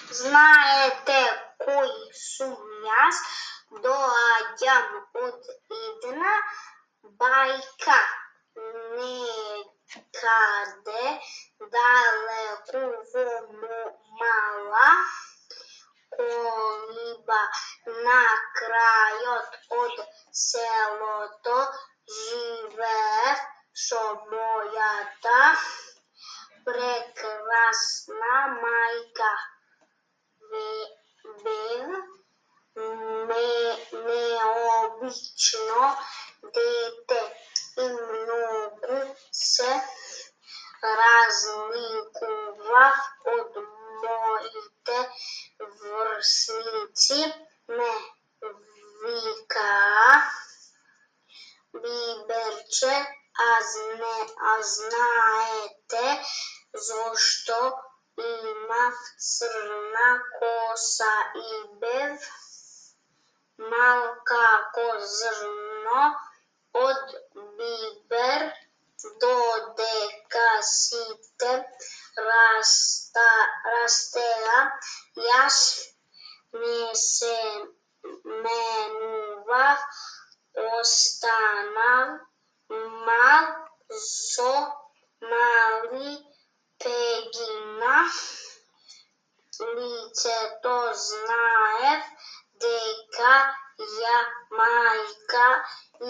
Знаете, кои сум јас? Доаѓам од една бајка. Некаде далеку во мала колиба на крајот од селото живеев со мојата прекрасна мајка. Бев необично дете и многу се разликував од моите врсници. Ме викаа Биберче, а знаете зошто имав црна коса и бев мал како зрно од бибер, додека сите растеа, јас не се менував, останав мал со мали пегина. Лицето знаев дека ја мајка и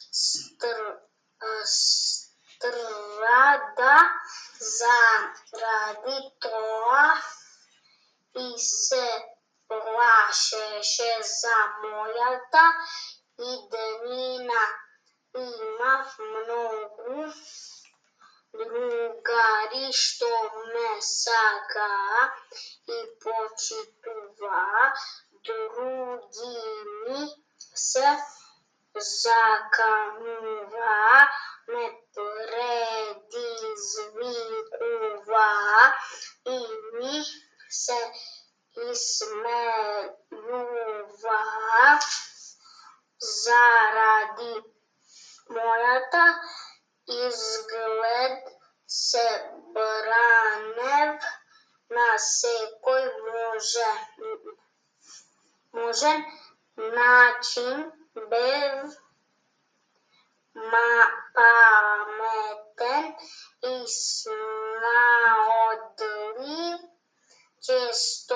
страда заради тоа и се плашеше за мојата иднина. Имав многу другари што ме сакаа и почитуваа, другими се закануваа, ме предизвикуваа и ми се исмејуваа. Заради мојата изглед се бранев на секој можен начин. Бев паметен и снаодлив, често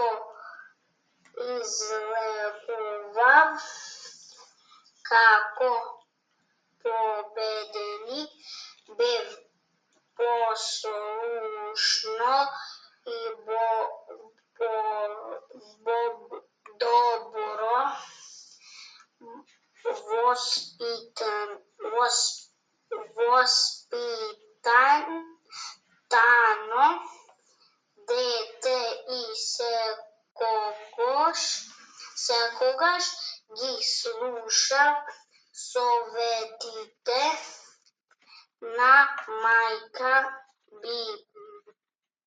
излегував како победник, бев послушно и добро воспитано дете и секогаш ги слушав советите на мајка